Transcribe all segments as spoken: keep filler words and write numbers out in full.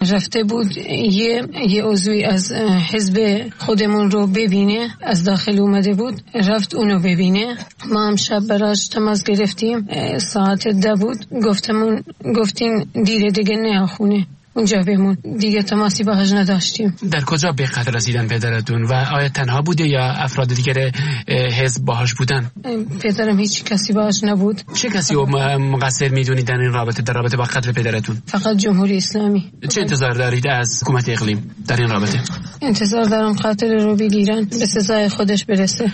رفته بود یه یه عضوی از حزب خودمون رو ببینه، از داخل اومده بود، رفت اونو ببینه. ما هم شب براش تماس گرفتیم، ساعت ده بود، گفتمون گفتین دیره دیگه نه خونه، اونجا بمون، دیگه تماسی باهاش نداشتیم. در کجا به قتل رسیدن پدرتون و آیا تنها بوده یا افراد دیگر حزب باهاش بودن؟ پدرم هیچ کسی باهاش نبود. چه کسی رو مقصر میدونید در این رابطه، در رابطه با قتل پدرتون؟ فقط جمهوری اسلامی. چه انتظار دارید از حکومت اقلیم در این رابطه؟ انتظار دارم قاتل رو بگیرن، به سزای خودش برسه.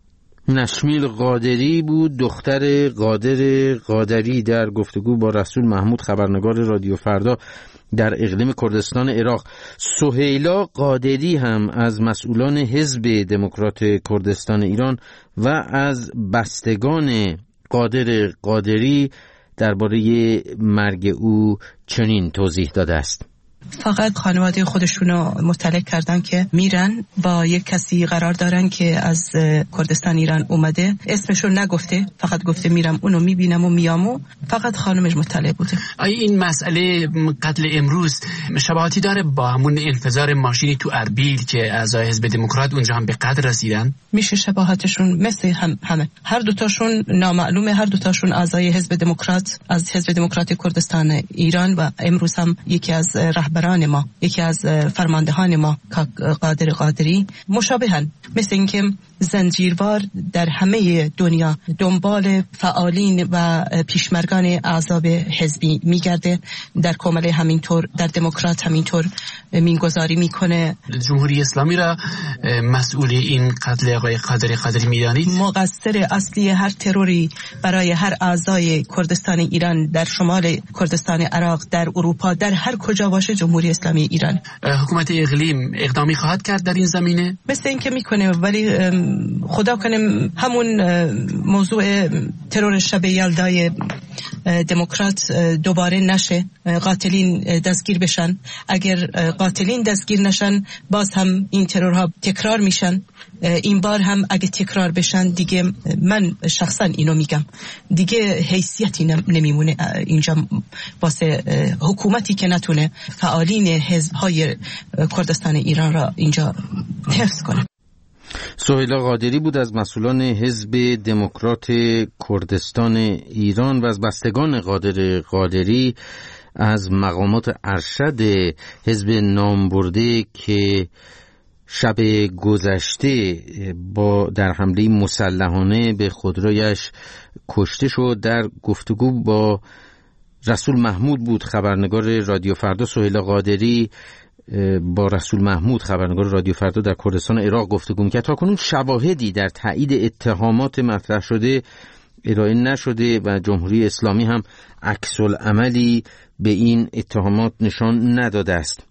نشمیل قادری بود، دختر قادر قادری، در گفتگو با رسول محمود خبرنگار رادیو فردا در اقلیم کردستان عراق. سهیلا قادری هم از مسئولان حزب دموکرات کردستان ایران و از بستگان قادر قادری درباره مرگ او چنین توضیح داده است: فقط خانواده خودشونو مطلع کردن که میرن با یک کسی قرار دارن که از کردستان ایران اومده، اسمشو نگفته، فقط گفته میرم اونو میبینم و میامو. فقط خانمش مطلع بوده. آیا این مسئله قتل امروز شباهتی داره با همون انفجار ماشینی تو اربیل که اعضای حزب دموکرات اونجا هم به قتل رسیدن؟ میشه شباهتشون مثل هم همه. هر دوتاشون نامعلومه، هر دوتاشون اعضای حزب دموکرات از حزب دموکرات کردستان ایران و امروز هم یکی از رهبران ما، یکی از فرماندهان ما قادر قادری مشابهن، مثل اینکه زنجیروار در همه دنیا دنبال فعالین و پیشمرگان احزاب حزبی میگرده، در کمله همینطور، در دموکرات همینطور مینگذاری میکنه. جمهوری اسلامی را مسئول این قتل آقای قادر قادری میدانید؟ مقصر اصلی هر تروری برای هر اعضای کردستان ایران در شمال کردستان عراق، در اروپا، در هر کجا باشه جمهوری اسلامی ایران. حکومت اقلیم اقدامی خواهد کرد در این زمینه؟ مثل اینکه میکنه، ولی خدا کنه همون موضوع ترور شب یلدای دموکرات دوباره نشه، قاتلین دستگیر بشن. اگر قاتلین دستگیر نشن باز هم این ترورها تکرار میشن. این بار هم اگه تکرار بشن دیگه من شخصا اینو میگم دیگه حیثیتی نمیمونه اینجا واسه حکومتی که نتونه فعالین حزب‌های کردستان ایران را اینجا حفظ کنه. سهیلا قادری بود از مسئولان حزب دموکرات کردستان ایران و از بستگان قادر قادری، از مقامات ارشد حزب نامبرده که شب گذشته با در حمله مسلحانه به خودرویش کشته شد. در گفتگو با رسول محمود بود خبرنگار رادیو فردا. سهیلا قادری با رسول محمود خبرنگار رادیو فردا در کردستان عراق گفتگو می‌کرد. تاکنون شواهدی در تایید اتهامات مطرح شده ارائه نشده و جمهوری اسلامی هم عکس‌العملی به این اتهامات نشان نداده است.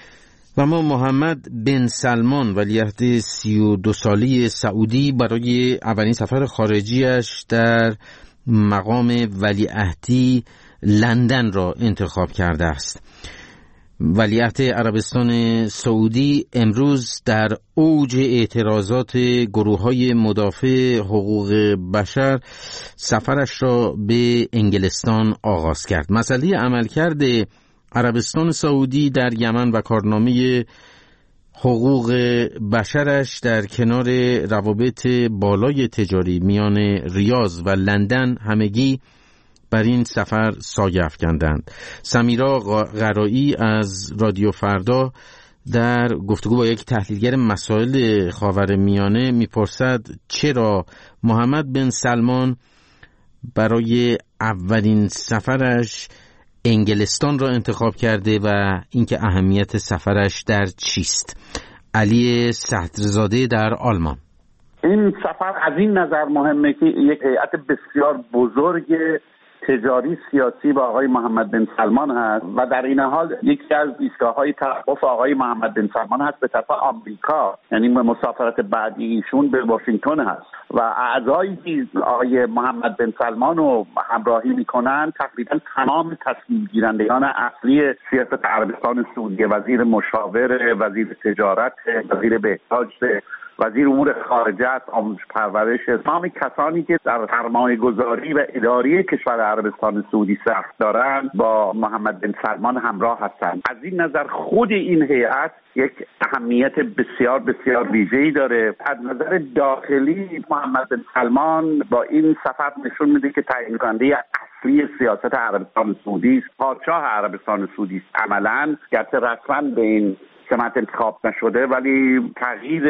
و ما محمد بن سلمان ولیعهد سی و دو ساله سعودی برای اولین سفر خارجیش در مقام ولیعهدی لندن را انتخاب کرده است. ولیعهد عربستان سعودی امروز در اوج اعتراضات گروه‌های مدافع حقوق بشر سفرش را به انگلستان آغاز کرد. مسئله عملکرد عربستان سعودی در یمن و کارنامه حقوق بشرش در کنار روابط بالای تجاری میان ریاض و لندن همگی بر این سفر سایه افکندند. سمیرا قرایی از رادیو فردا در گفتگو با یک تحلیلگر مسائل خاورمیانه میپرسد چرا محمد بن سلمان برای اولین سفرش انگلستان را انتخاب کرده و اینکه اهمیت سفرش در چیست. علی صدرزاده در آلمان: این سفر از این نظر مهمه که یک هیئت بسیار بزرگ تجاری سیاسی با آقای محمد بن سلمان هست و در این حال یکی از ایستگاه‌های توقف آقای محمد بن سلمان هست به طرف آمریکا، یعنی مسافرت بعدی ایشون به واشنگتن هست و اعضایی که آقای محمد بن سلمان رو همراهی میکنن تقریبا تمام تصمیم گیرندگان اصلی سیاست عربستان سعودی، وزیر مشاور، وزیر تجارت، وزیر بهداشت وزیر امور خارجه است، آموزش پرورش، تمام کسانی که در سرمایه گذاری و اداری کشور عربستان سعودی سخت دارند با محمد بن سلمان همراه هستند. از این نظر خود این هیئت یک اهمیت بسیار بسیار ویژه‌ای داره. از نظر داخلی محمد بن سلمان با این سفر نشون میده که تعیین کننده اصلی سیاست عربستان سعودی است، پادشاه عربستان سعودی است. عملاً گرچه رسما به این سمت انتخاب نشده ولی تغییر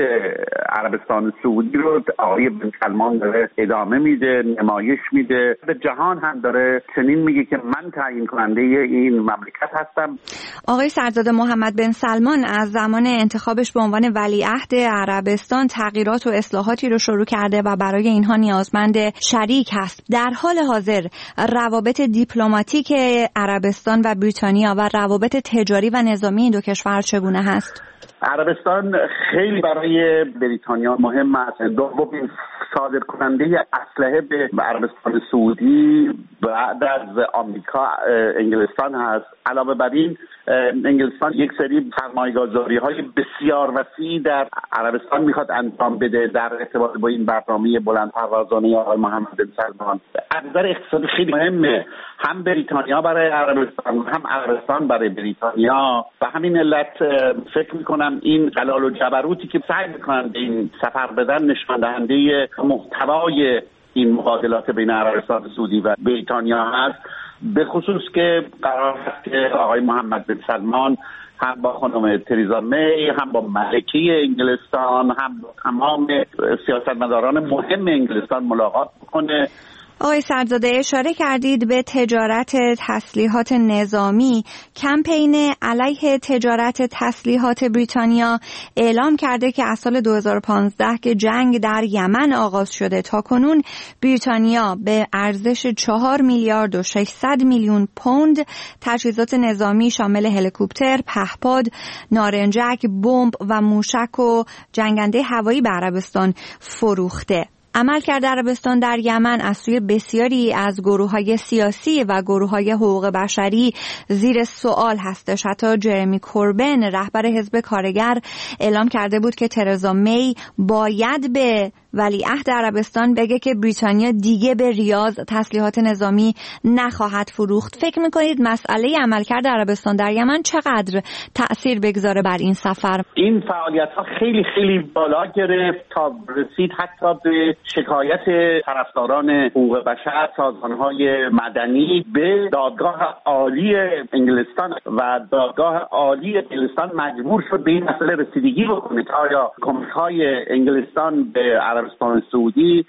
عربستان سعودی رو آقای بن سلمان داره ادامه میده، نمایش میده، به جهان هم داره چنین میگه که من تعیین کننده این مملکت هستم. آقای سرداد، محمد بن سلمان از زمان انتخابش به عنوان ولیعهد عربستان تغییرات و اصلاحاتی رو شروع کرده و برای اینها نیازمند شریک هست. در حال حاضر روابط دیپلماتیک عربستان و بریتانیا و روابط تجاری و نظامی این دو کشور چگونه هست؟ عربستان خیلی برای بریتانیا مهم است. دومین صادر کننده اسلحه به عربستان سعودی بعد از آمریکا انگلستان هست. علاوه بر این انگلستان یک سری سرمایه‌گذاری های بسیار وسیع در عربستان میخواد انجام بده در ارتباط با این برنامه بلند پروازانه آقای محمد بن سلمان. از نظر اقتصادی خیلی مهمه، هم بریتانیا برای عربستان هم عربستان برای بریتانیا. و همین علت فکر میکنم این جلال و جبروتی که سعی میکنن به این سفر بدن نشان دهنده محتوای این مبادلات بین عربستان سعودی و بریتانیا هست، به خصوص که قرار است که آقای محمد بن سلمان هم با خانم تریزا می، هم با ملکه انگلستان، هم با تمام سیاستمداران مهم انگلستان ملاقات بکنه. آقای سردزاده، اشاره کردید به تجارت تسلیحات نظامی. کمپین علیه تجارت تسلیحات بریتانیا اعلام کرده که از سال دو هزار و پانزده که جنگ در یمن آغاز شده تا کنون بریتانیا به ارزش چهار میلیارد و ششصد میلیون پوند تجهیزات نظامی شامل هلیکوپتر، پهپاد، نارنجک، بمب و موشک و جنگنده هوایی به عربستان فروخته. عملکرد عربستان در یمن از سوی بسیاری از گروه‌های سیاسی و گروه‌های حقوق بشری زیر سوال هستش. حتی جرمی کوربن رهبر حزب کارگر اعلام کرده بود که ترزا می باید به ولیعهد عربستان بگه که بریتانیا دیگه به ریاض تسلیحات نظامی نخواهد فروخت. فکر میکنید مسئله عملکرد عربستان در یمن چقدر تأثیر بگذاره بر این سفر؟ این فعالیت ها خیلی خیلی بالا گرفت تا رسید حتی به شکایت طرفداران حقوق بشر، سازمانهای مدنی به دادگاه عالی انگلستان و دادگاه عالی انگلستان مجبور شد به این مسئله رسیدگی بکنه که آیا کمک‌های انگلستان به عربستان سعودی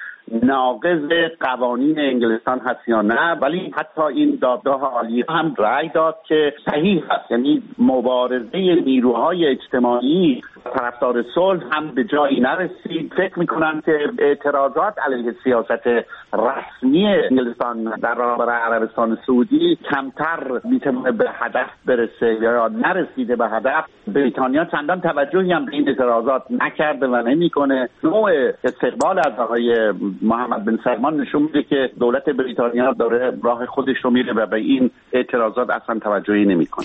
ناقض قوانین انگلستان هست یا نه. ولی حتی این دادگاه عالی هم رأی داد که صحیح است، یعنی مبارزه نیروهای اجتماعی طرفدار صلح هم به جایی نرسید. فکر میکنم که اعتراضات علیه سیاست رسمی انگلستان در برابر عربستان سعودی کمتر میتونه به هدف برسه یا نرسیده به هدف. بریتانیا چندان توجهی هم به این اعتراضات نکرده و نمیکنه. نوع استقبال از آقای محمد بن سلمان نشون میده که دولت بریتانیا داره راه خودش رو میره و به این اعتراضات اصلا توجهی نمیکنه.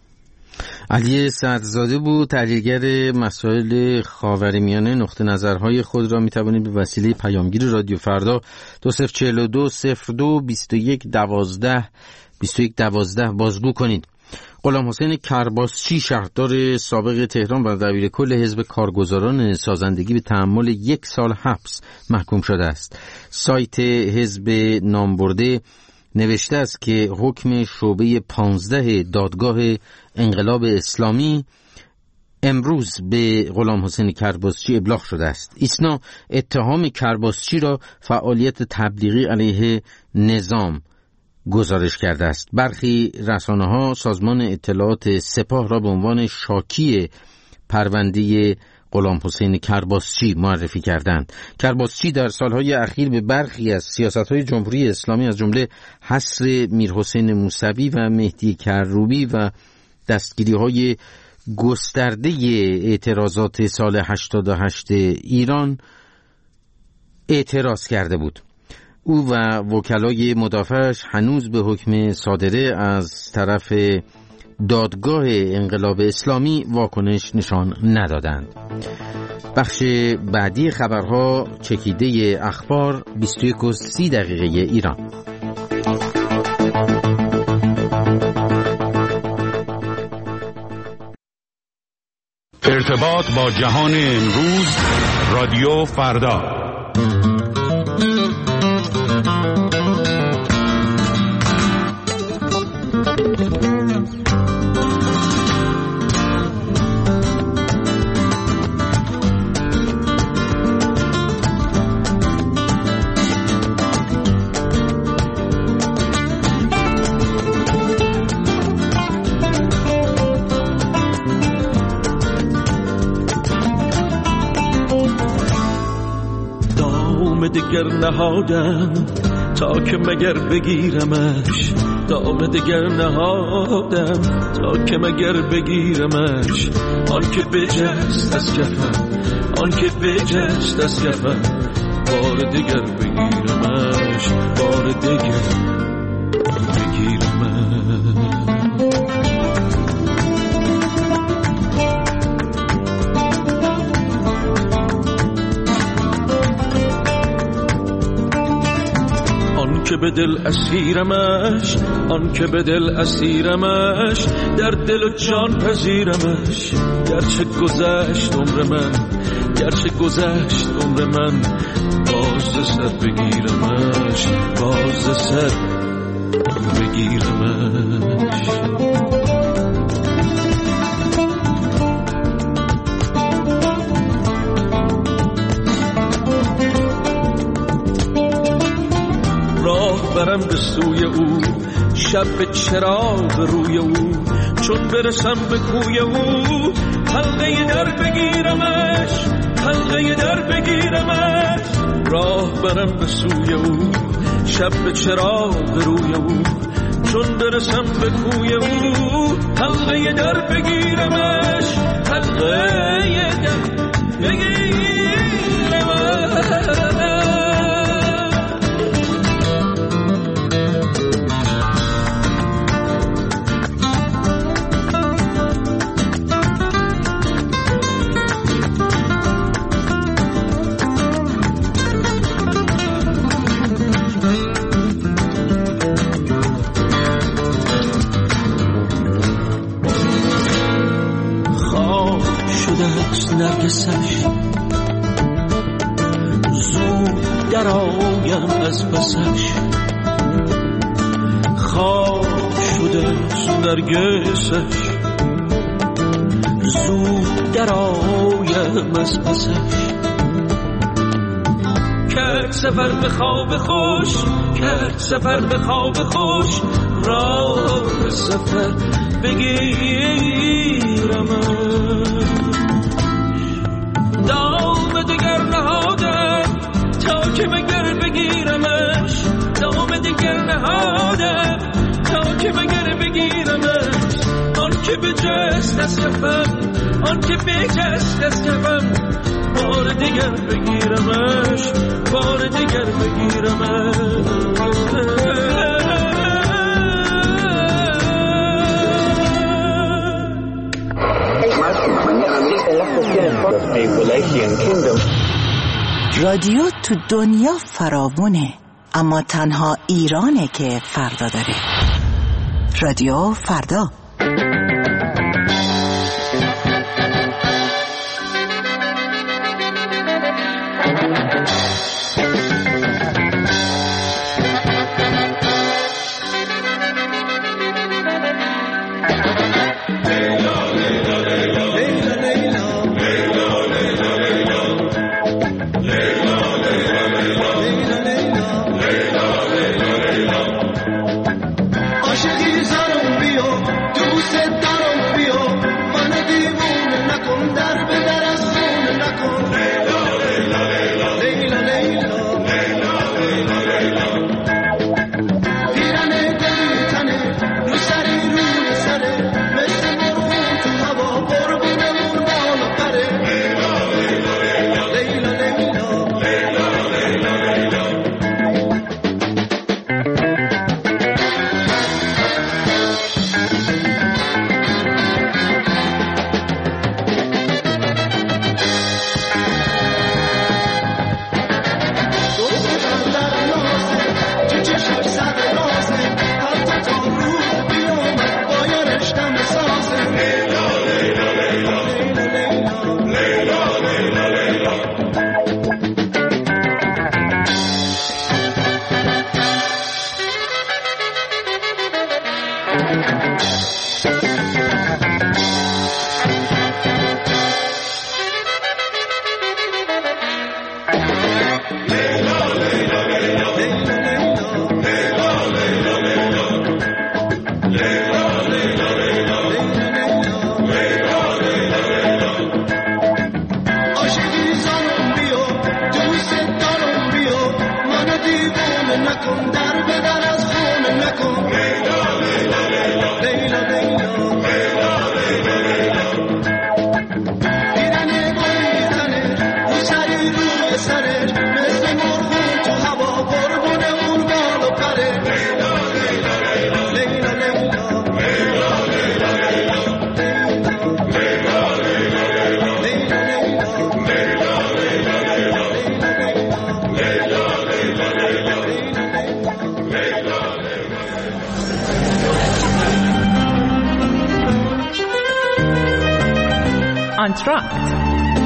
علی سردزاده بود، تحلیلگر مسائل خاورمیانه. نقطه نظرهای خود را میتوانید به وسیله پیامگیر رادیو فردا دو صفر چهل و دو صفر دو بیست و یک دوازده بیست و یک دوازده بازگو کنید. غلام حسین کرباسچی، شهردار سابق تهران و دبیرکل حزب کارگزاران سازندگی، به تحمل یک سال حبس محکوم شده است. سایت حزب نامبرده نوشته است که حکم شعبه پانزده دادگاه انقلاب اسلامی امروز به غلام حسین کرباسچی ابلاغ شده است. ایسنا اتهام کرباسچی را فعالیت تبلیغی علیه نظام گزارش کرده است. برخی رسانه‌ها سازمان اطلاعات سپاه را به عنوان شاکی پرونده غلام حسین کرباسچی معرفی کردند. کرباسچی در سالهای اخیر به برخی از سیاست‌های جمهوری اسلامی از جمله حصر میرحسین موسوی و مهدی کروبی و دستگیری‌های گسترده اعتراضات سال هشتاد و هشت ایران اعتراض کرده بود. او و وکلای مدافعش هنوز به حکم صادره از طرف دادگاه انقلاب اسلامی واکنش نشان ندادند. بخش بعدی خبرها چکیده اخبار بیست و یک و سی دقیقه ایران. ارتباط با جهان امروز، رادیو فردا. دگر نهادم تا که مگر بگیرمش، دام دگر نهادم تا که مگر بگیرمش. آن که بجست از کفم، آن که بجست از کفم، بار دگر بگیرمش، بار دگر بگیرمش. که به دل اسیرمش، آن که به دل اسیرمش، در دل و جان پذیرمش. گرچه گذشت عمر من، گرچه گذشت عمر من، باز سر بگیرمش، باز سر بگیرمش. برم به سوی او، شب به چراغ روی او، چون برسم به کوی او، حلقه در بگیرمش، حلقه در بگیرمش. راه برم به سوی او، شب به چراغ روی او، چون برسم به کوی او، حلقه در بگیرمش، حلقه در بگیرمش. نرگسش زود در آیم از پسش، خواب شده نرگسش زود در آیم از پسش. کرد سفر به خواب خوش، کرد سفر به خواب خوش، راه سفر بگیرمش. دام دگر نهادم تا که مگر بگیرمش، دام دگر نهادم تا که مگر بگیرمش. آن که بجست از کفم، آن که بجست از کفم، بار دگر بگیرمش، بار دگر بگیرمش. رادیو تو دنیا فراوونه، اما تنها ایرانه که فردا داره. رادیو فردا. عاشقی زنم بیا نکن در به در از خونه نکن لیلا لیلا لیلا لیلا لیلا لیلا لیلا دیدنه گریزنه رو سری روی سرش مثل مرغون تو هوا قربون اون بال و پره لیلا لیلا لیلا لیلا لیلا لیلا آنتراکت.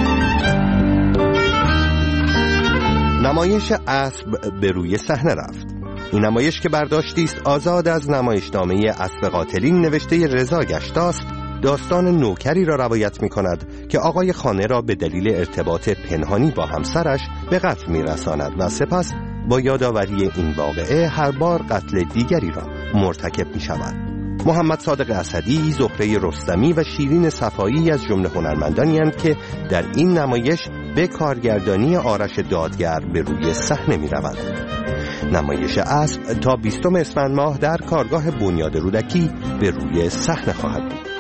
نمایش اسب به روی صحنه رفت. این نمایش که برداشتی است آزاد از نمایشنامه اسب قاتلین نوشته رضا گشتاست، داستان نوکری را روایت می کند که آقای خانه را به دلیل ارتباط پنهانی با همسرش به قتل می رساند و سپس با یادآوری این واقعه هر بار قتل دیگری را مرتکب می شود. محمد صادق اسدی، زهره رستمی و شیرین صفایی از جمله هنرمندانی اند که در این نمایش به کارگردانی آرش دادگر به روی صحنه می روند. نمایش اسب تا بیستم اسفند ماه در کارگاه بنیاد رودکی به روی صحنه خواهد بود.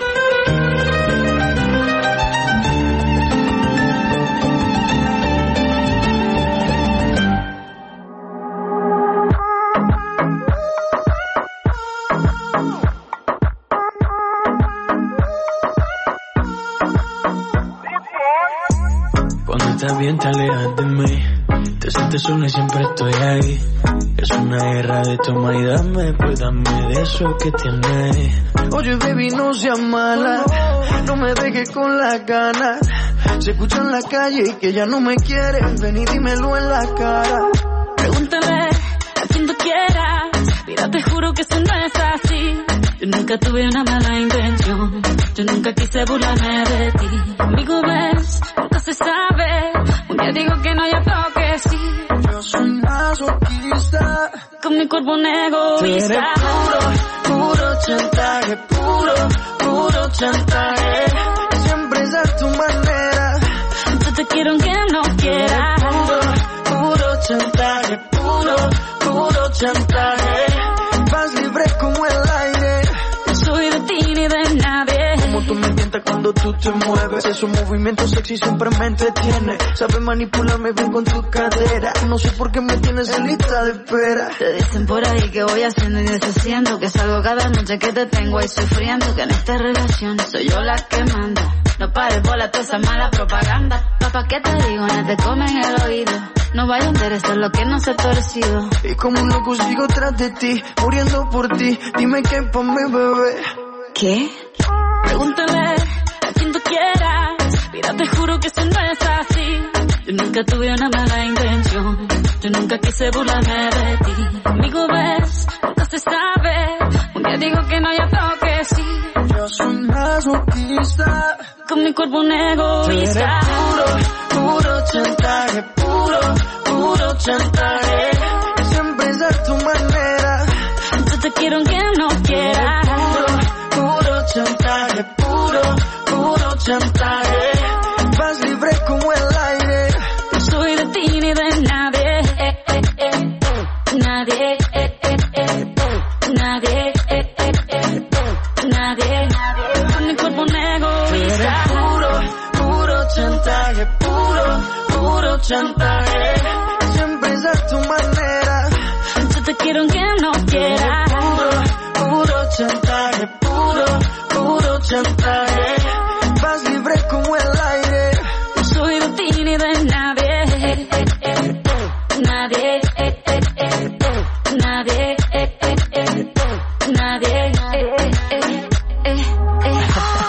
Te avienta, alejas de mí. Te sientes sola y siempre estoy ahí. Es una guerra de toma y dame, pues dame de eso que tienes. Oye, baby, no seas mala. No me dejes con las ganas. Se escucha en la calle y que ya no me quieres. Ven y dímelo en la cara. Pregúntale a quien tú quieras. Mira, te juro que eso no es así. Yo nunca tuve una mala intención. Yo nunca quise burlarme de ti. Amigo, ves, nunca se sabe. Un día digo que no, ya creo que sí. Yo soy masoquista. Con mi cuerpo un egoísta. Puro, puro chantaje. Puro, puro chantaje. Siempre es a tu manera. Yo te quiero aunque no quieras. Puro, puro chantaje. Puro, puro chantaje. Vas libre como el aire. No soy de ti ni de nadie. Como tú me tientas cuando tú te mueves. Esos movimientos sexy siempre me entretiene. Sabes manipularme bien con tu cadera. No sé por qué me tienes en lista de espera. Te dicen por ahí que voy haciendo y deshaciendo. Que salgo cada noche que te tengo ahí sufriendo. Que en esta relación soy yo la que manda. No pares bola toda esa mala propaganda. Papá, ¿qué te digo? No te comen el oído. No vaya a interesar lo que no se ha torcido. Y como un loco sigo tras de ti, muriendo por ti. Dime qué pa' mi bebé. ¿Qué? Pregúntale a quien tú quieras. Mira, te juro que eso no es así. Yo nunca tuve una mala intención. Yo nunca quise burlarme de ti. Amigo, ves, nunca se sabe. Un día digo que no, ya creo que sí. Yo soy masoquista. Con mi cuerpo un egoísta. Puro, puro chantaje. Puro, puro chantaje. Siempre es a tu manera. Yo te quiero aunque no quieras. Puro, puro chantaje. Puro, puro chantaje. Vas libre como el aire. No soy de ti ni de nadie. Eh, eh, eh. Nadie. Eh, eh, eh. Nadie. Eh, eh, eh. Nadie. Con mi cuerpo un egoísta. Puro, puro chantaje. Puro, puro chantaje. Siempre es a tu manera. Yo te quiero aunque no quieras. Puro, puro chantaje. Puro, puro chantaje. Vas libre como el aire. No soy de ti ni de nadie. Eh, eh, eh. Nadie. Eh, eh, eh. Nadie. Eh, eh, eh. Nadie. Eh, eh, eh. Eh.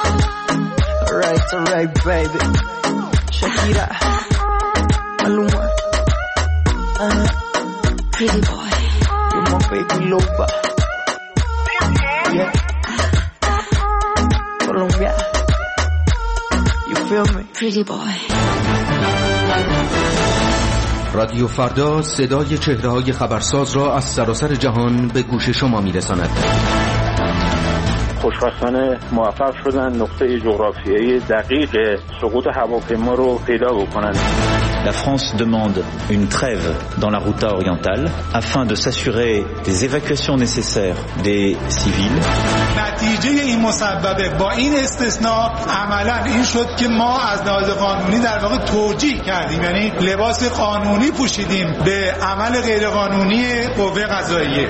Alright, alright, baby. Shakira. Maluma. Uh-huh. Pretty boy. You're my baby lover. Yeah. Colombia. You feel me? Pretty boy. رادیو فردا صدای چهره‌های خبرساز را از سراسر جهان به گوش شما می‌رساند. خوشبختانه موفق شدن نقطه جغرافیایی دقیق سقوط هواپیما رو پیدا بکنن. La France demande une trêve dans la Ghouta orientale afin de s'assurer des évacuations nécessaires des civils. نتیجه این مسببه با این استثناء عملاً این شد که ما از لحاظ قانونی در واقع توجیه کردیم، یعنی لباس قانونی پوشیدیم به عمل غیرقانونی قوه قضاییه.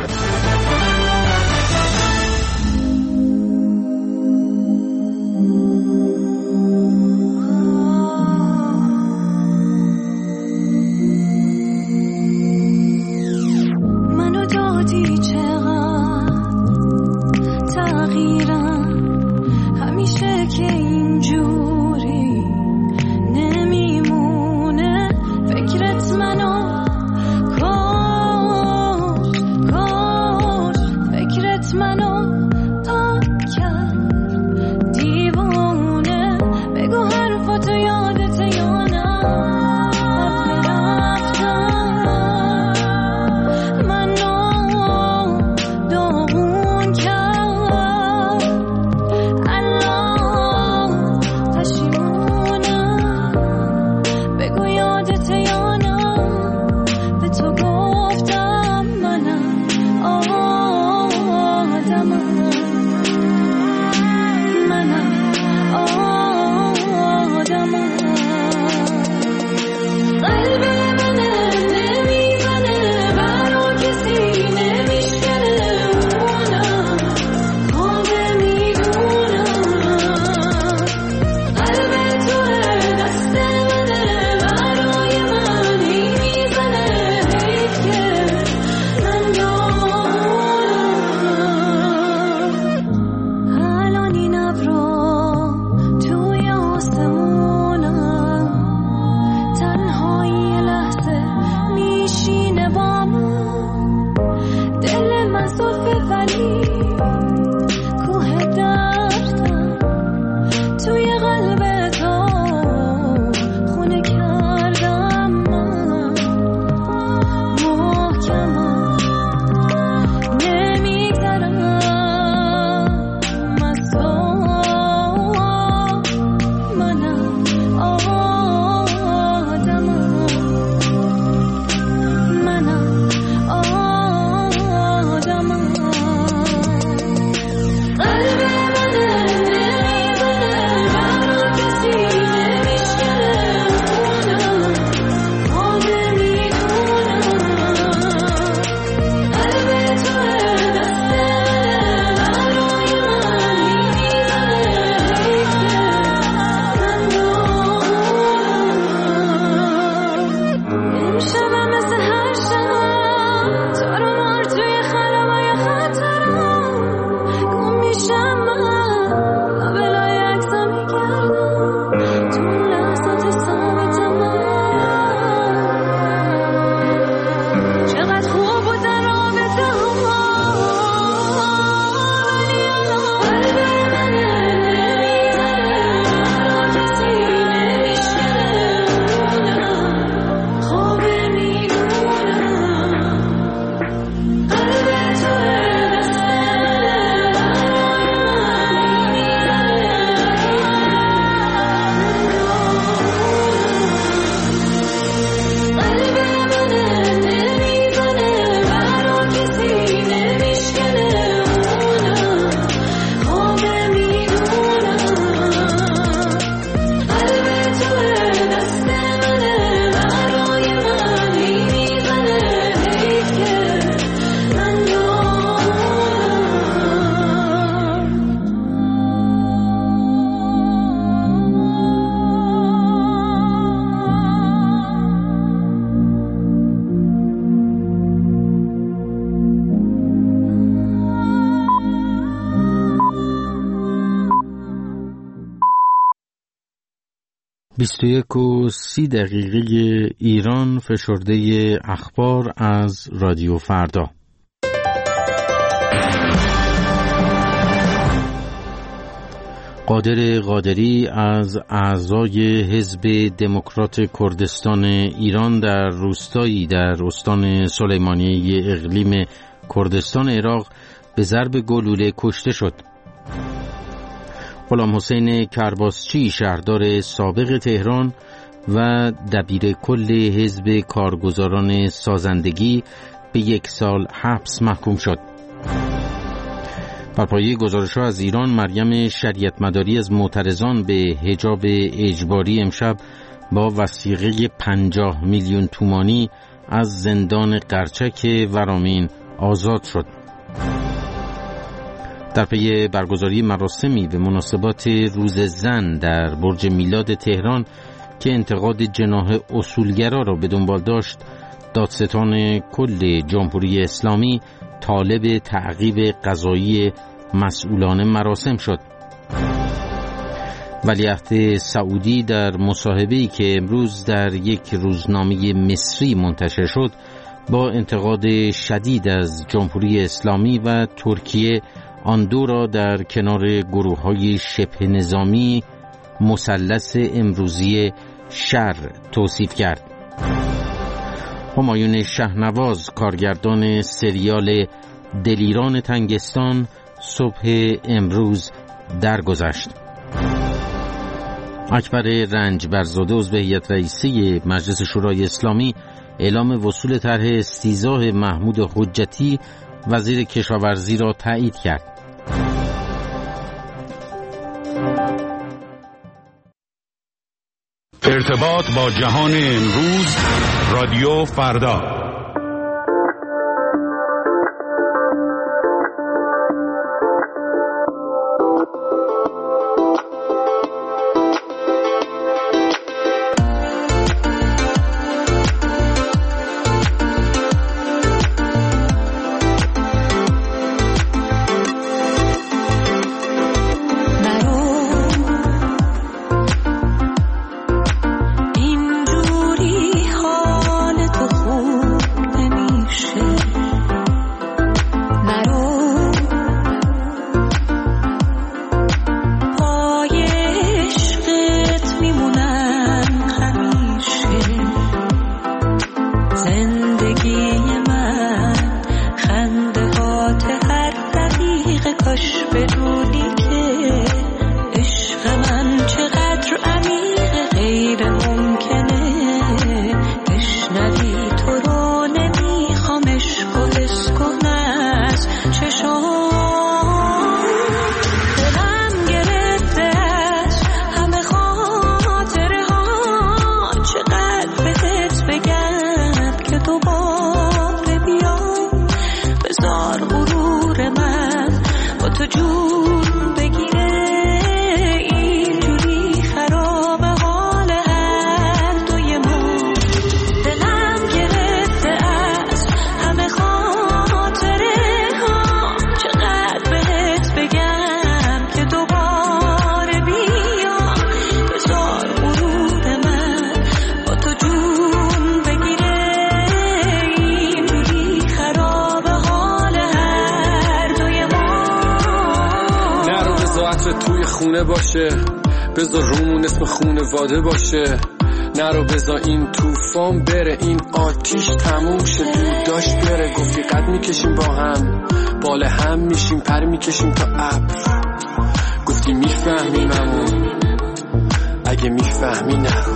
بیست و یک و سی دقیقه ایران، فشرده اخبار از رادیو فردا. قادر قادری از اعضای حزب دموکرات کردستان ایران در روستایی در استان سلیمانیه اقلیم کردستان عراق به ضرب گلوله کشته شد. غلام حسین کرباسچی شهردار سابق تهران و دبیر کل حزب کارگزاران سازندگی به یک سال حبس محکوم شد. بر پایه گزارش‌ها از ایران، مریم شریعت مداری از معترضان به حجاب اجباری امشب با وثیقه پنجاه میلیون تومانی از زندان قرچک ورامین آزاد شد. در پی برگزاری مراسمی به مناسبات روز زن در برج میلاد تهران که انتقاد جناح اصولگرا را به دنبال داشت، دادستان کل جمهوری اسلامی طالب تعقیب قضایی مسئولان مراسم شد. ولیعهد سعودی در مصاحبه‌ای که امروز در یک روزنامه مصری منتشر شد با انتقاد شدید از جمهوری اسلامی و ترکیه آن دو را در کنار گروه‌های شبه نظامی مثلث امروزی شر توصیف کرد. همایون شهنواز، کارگردان سریال دلیران تنگستان، صبح امروز درگذشت. اکبر رنجبرزاده، عضو هیئت رئیسه مجلس شورای اسلامی، اعلام وصول طرح استیضاح محمود حجتی وزیر کشاورزی را تایید کرد. ارتباط با جهان امروز، رادیو فردا. باشه، بذار رومون اسم خونواده باشه. نرو بذار این طوفان بره، این آتیش تموم شه. دود داشت بره، گفتی قد میکشیم با هم، بال هم میشیم، پر میکشیم تا ابر. گفتی میفهمیممون، اگه میفهمی نرو.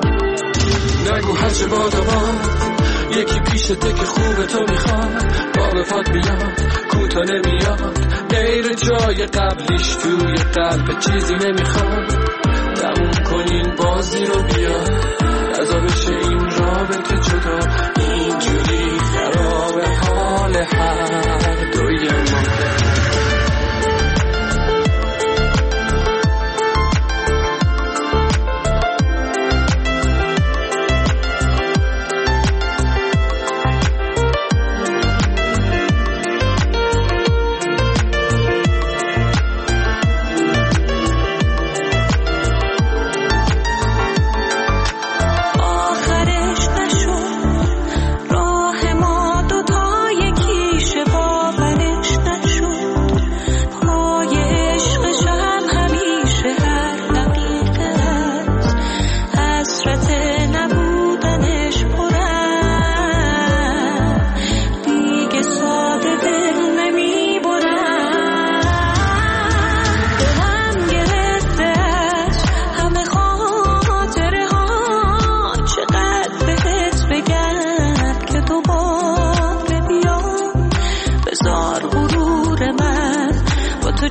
نگو هرچه باد و باد، یکی پیشته که خوبه تو میخواد. با وفات بیاد، کوتا نمیاد، غیر جای قبلیش توی قلب چیزی نمیخواد. تموم کنین بازی رو بیا، ازا بشه این رابطه جدا. اینجوری خراب حال هر دوی ما.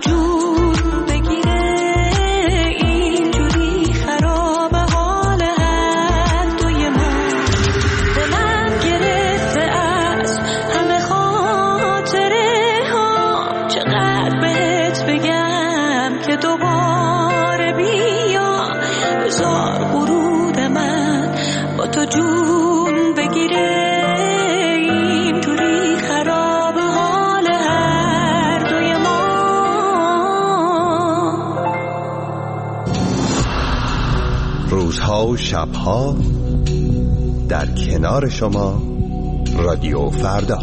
جون بگیره اینجوری خراب حال هر دوی من. دلم گرفته از همه خاطره ها، چقدر بهت بگم که دوباره بیا. بذار غرور من با تو جون بگیره اینجوری خراب حال هر دوی ما. روزها و شبها در کنار شما، رادیو فردا.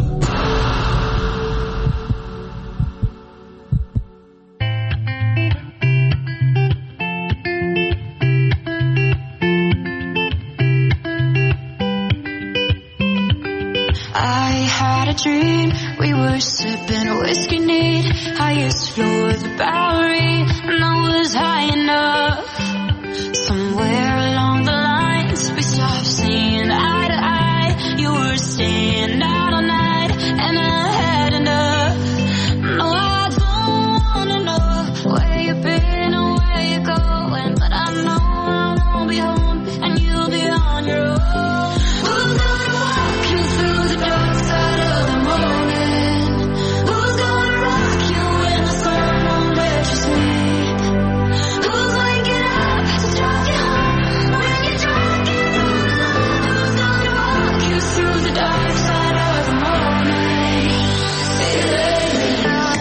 I had a dream, we were sipping whiskey neat, highest floor of the Bowery, and I was high enough. Somewhere along the lines we stopped seeing eye to eye. You were staying out all night and I had enough. No, I don't wanna know where you've been or where you're going, but I know I won't be home and you'll be on your own. Who's gonna walk you through the dark side of the morning? Who's gonna rock you when the sun won't let you sleep? Who's waking up to drive you home when you're drunk and all alone? Who's gonna walk you through the dark side of the morning? It ain't me.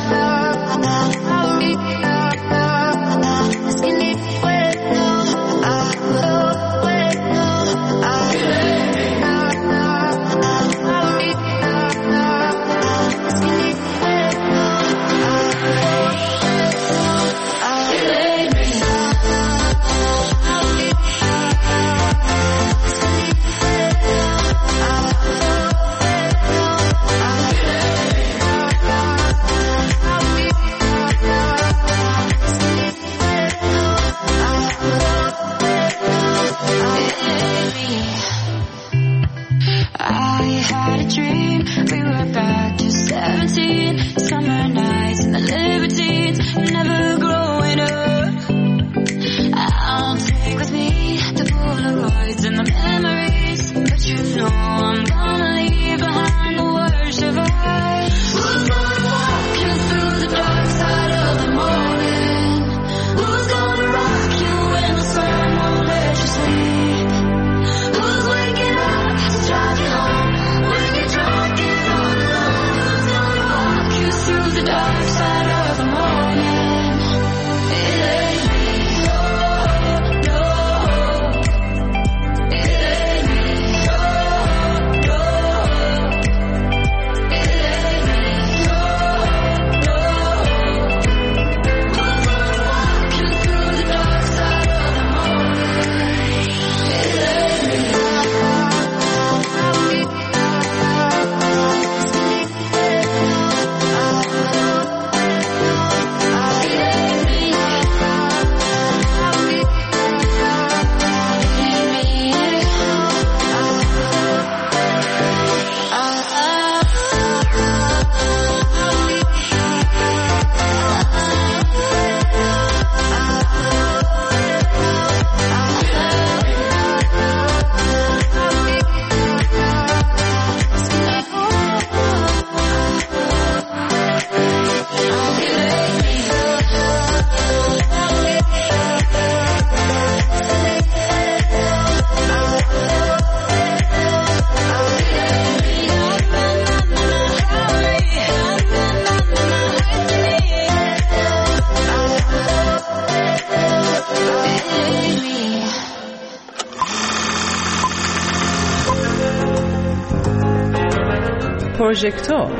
Skinny way, no, I will wait, no, I ain't me. Skinny way, no, I will wait, no, I ain't me. I had a dream, we were back to seventeen, summer nights and the libertines, never growing up. I'll take with me the Polaroids and the memories, but you know I'm gonna leave behind the worst of us. Who's gonna walk you through the dark side of the morning? Who's gonna rock you when the sun won't let you sleep? Who's waking up to drive you home when you're drunk and all alone? Who's gonna walk you through the dark side of the morning? It ain't me. No, no. It ain't me. No, no. It ain't me. No, no. Who's gonna walk you through the dark side of the morning? It ain't me. پروژکتور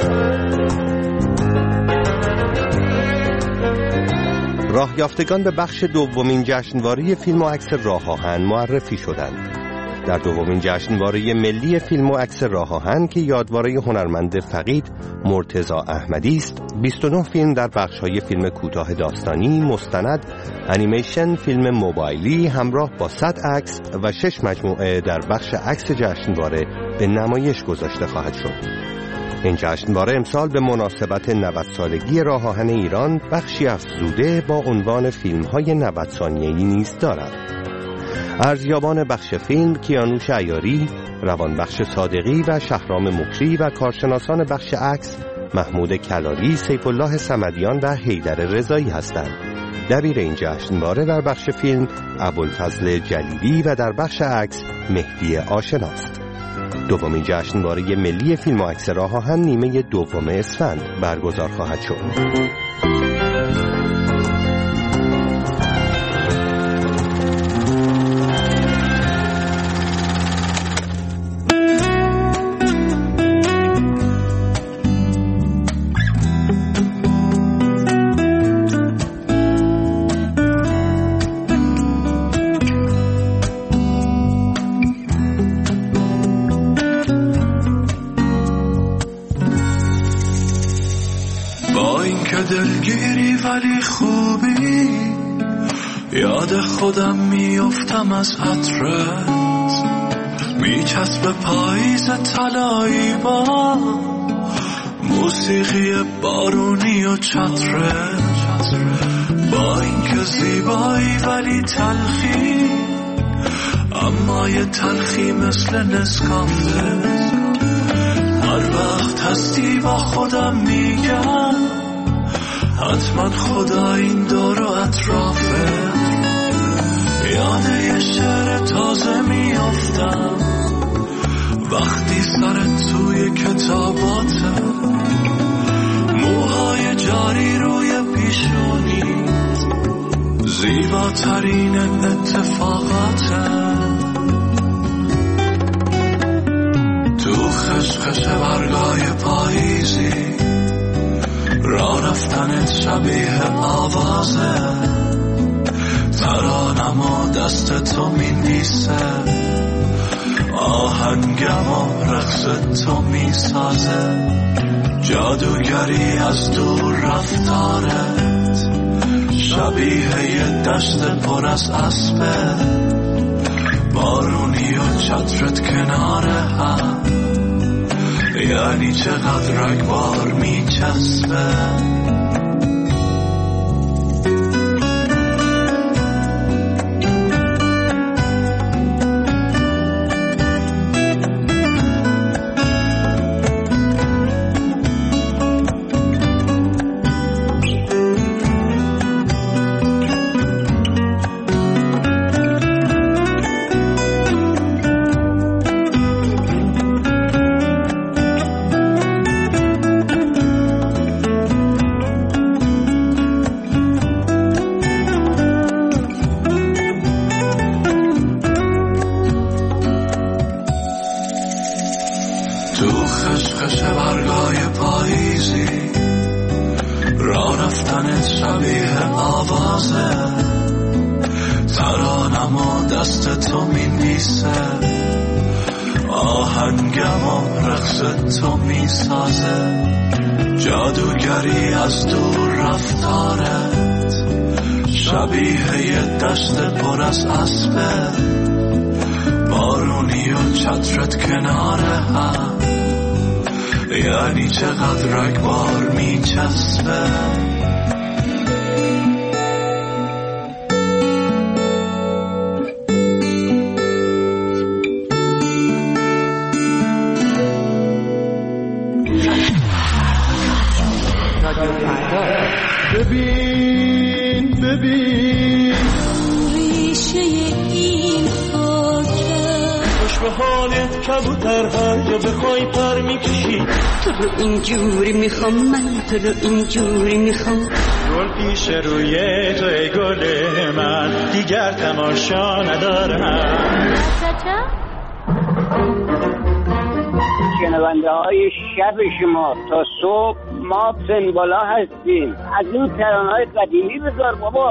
راهیافتگان به بخش دومین جشنواره فیلم و عکس راه آهن معرفی شدند. در دومین جشنواره ملی فیلم و عکس راه آهن که یادواره هنرمند فقید مرتضی احمدی است، بیست و نه فیلم در بخش‌های فیلم کوتاه داستانی، مستند، انیمیشن، فیلم موبایلی همراه با صد عکس و شش مجموعه در بخش عکس جشنواره به نمایش گذاشته خواهد شد. این جشنواره امسال به مناسبت نود سالگی راه آهن ایران بخشی افزوده با عنوان فیلم‌های نود ثانیه‌ای نیز دارد. ارزیابان بخش فیلم کیانوش عیاری، روانبخش صادقی و شهرام مکری و کارشناسان بخش عکس محمود کلالی، سیف الله صمدیان و حیدر رضایی هستند. دبیر این جشنواره در بخش فیلم ابوالفضل جلیلی و در بخش عکس مهدی آشناست. دومین جشنواره ملی فیلم و عکس راه آهن نیمه دوم اسفند برگزار خواهد شد. دلگیری ولی خوبی، یاد خودم میافتم از عطرت، میچسب پاییز طلایی با موسیقی بارونی و چترت. با اینکه زیبایی ولی تلخی، اما یه تلخی مثل نسکافه. هر وقت هستی با خودم میگم حتما خدا این دور و اطرافه. یاد یه شعر تازه میافتم وقتی سرت توی کتاباته، موهای جاری روی پیشونی، زیباترین اتفاقاته. تو خشخش برگای پاییزی، راه رفتنت شبیه آوازه، ترانم و دست تو می نیسه، آهنگم و رقص تو می سازه. جادوگری از دور رفتارت، شبیه یه دشت پر از اسبه، بارونی و چترت کنار هم، یعنی چقدر رگبار می چسبه. جادوگری از دور رفتارت، شبیه یه دشت پر از اسبه، بارونی و چترت کنار هم، یعنی چقدر رگبار می چسبه. ببین ببین ریشه این خاکه، خوش به حالت کبوترها یا بخوای پر میکشی. تو رو اینجوری میخوام، من تو رو اینجوری میخوام. گل پیش روی تو ای گل من، دیگر تماشا ندارم. شنونده های شب شما تا صبح ما پنبالا هستیم. از این ترانه های قدیمی بذار بابا.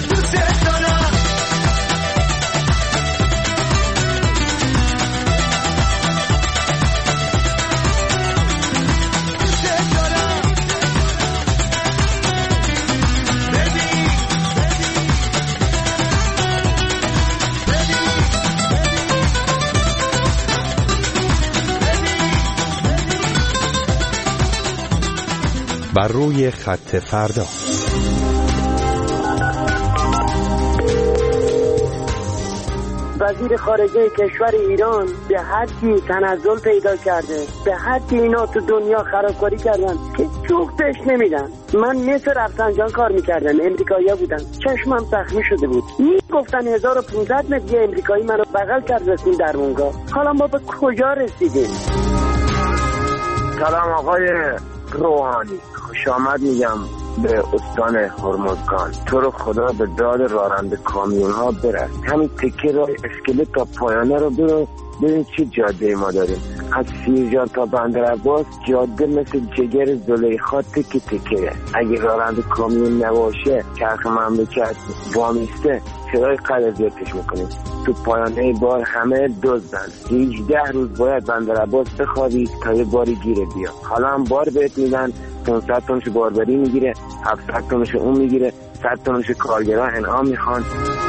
فقط دوست دارم. بر روی خط فردا. وزیر خارجه کشور ایران به حدی تنزل پیدا کرده، به حدی اینا تو دنیا خرابکاری کردن که چوب بهش نمیدن. من مثل رفسنجان کار میکردم، امریکایی‌ها بودن، چشمم زخمی شده بود، میگفتن هزار و پانصد متر یه امریکایی منو بغل کرد رسون درمونگاه. حالا ما به کجا رسیدیم؟ سلام آقای روحانی، خوش آمد میگم به استان هرمزگان. تو رو خدا به داد راننده کامیون ها برس، همین تکه راه اسکله تا پایانه رو برو ببین چی جاده ما داریم. از سیرجان تا بندرعباس جاده مثل جگر زلیخا تکه تکه. اگه راننده کامیون نباشه چرخ مملکت وامیسته چرای قد اذیتش میکنیم. تو پایانه بار همه دزدن. هجده روز باید بندرعباس بخوابی تا یه باری گیره بیا. حالا هم بار بهت میدن، پانصد تنش باربری میگیره، هفتصد تنش اون میگیره، صد تنش کارگران انعام میخوان.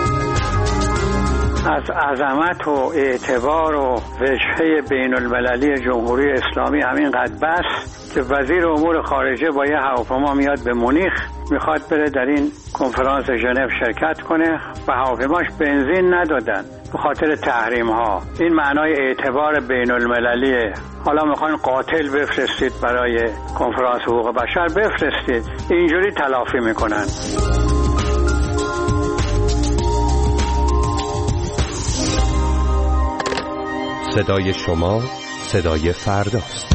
از عظمت و اعتبار و وجهه بین المللی جمهوری اسلامی همینقدر بس که وزیر امور خارجه با یه هواپیما میاد به مونیخ، میخواد بره در این کنفرانس ژنو شرکت کنه و هواپیماش بنزین ندادن به خاطر تحریم ها. این معنای اعتبار بین المللیه. حالا میخواین قاتل بفرستید برای کنفرانس حقوق بشر، بفرستید، اینجوری تلافی میکنن. صدای شما صدای فرداست.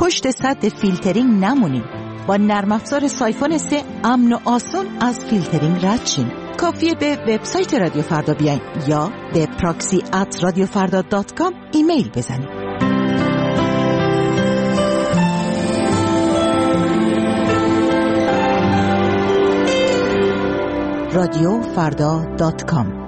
پشت سد فیلترینگ نمونیم. با نرم افزار سایفون سه امن و آسان از فیلترینگ رد شیم. کافیه به وبسایت رادیو فردا بیاین یا به پراکسی ات رادیو فردا دات کام ایمیل بزنید. رادیو فردا دات کام.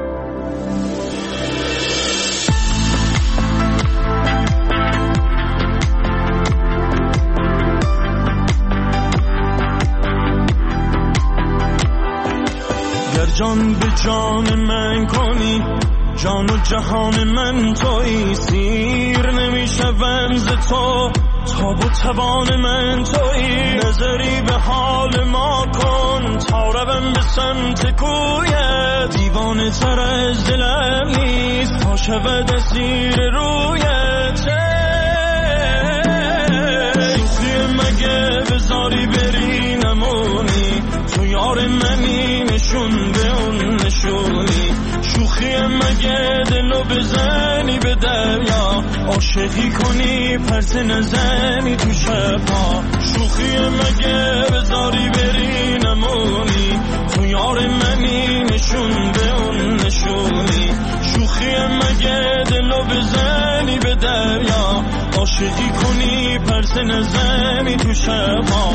جان به جان من کنی، جان و جهان من تویی، سیر نمیشوم ز تو، تاب و توان من تویی. نظری به حال ما کن تا روم به سمت کویت، دیوانه تر از دلم نیست تا شود اسیر رویت. شوخی مگه بذاری بری نمونی، تو یار منی نشون به اون نشونی. شوخی مگه دلو بزنی به دریا، عاشقی کنی پرت نزنی تو شبها. شوخی مگه بذاری بری نمونی، تو یار منی نشون به اون نشونی. شوخی مگه دلو بزنی به دریا، عاشقی کنی پرت نزنی تو شبها.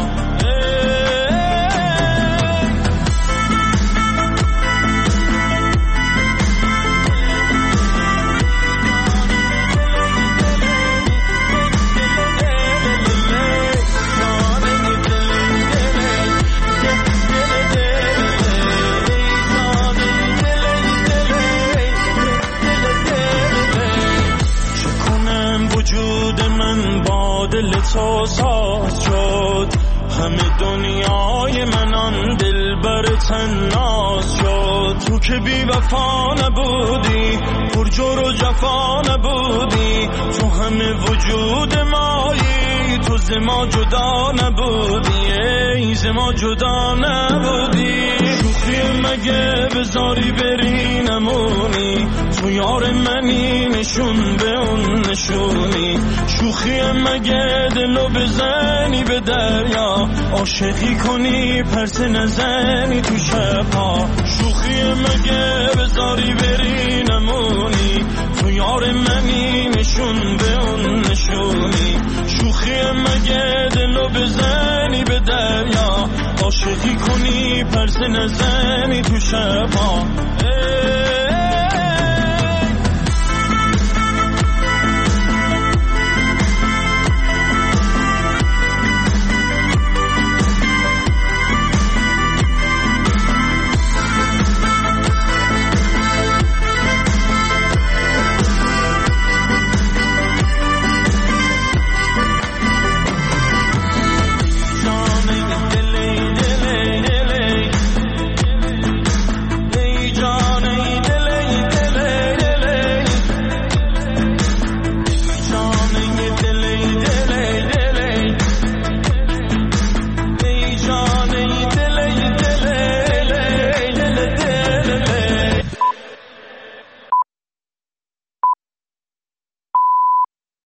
دل تو ساز شد، همه دنیای من آن دل بر تناز شد. تو که بی وفا نبودی، پر جور و جفا نبودی، تو همه وجود مایی، تو ز ما جدا نبودی، ای ز ما جدا نبودی. شوخی مگه بذاری بری نمونی، تو یار منی نشون به اون نشونی. شوخی مگه دلو بزنی به دریا، عاشقی کنی پرت نزنی تو شبها. شوخی مگه بذاری بری نمونی، تو یار منی نشون به اون نشونی. شوخی مگه دلو بزنی به دریا، عاشقی کنی پرت نزنی